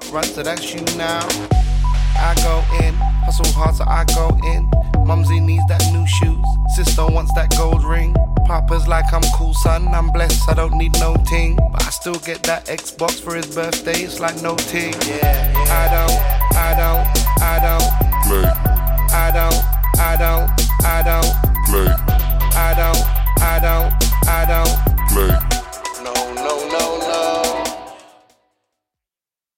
right, so that's you now. I go in, hustle hard so I go in. Mumsy needs that new shoes, sister wants that gold ring. Papa's like I'm cool son, I'm blessed, I don't need no ting. But I still get that Xbox for his birthday, it's like no ting. I don't play. I don't play.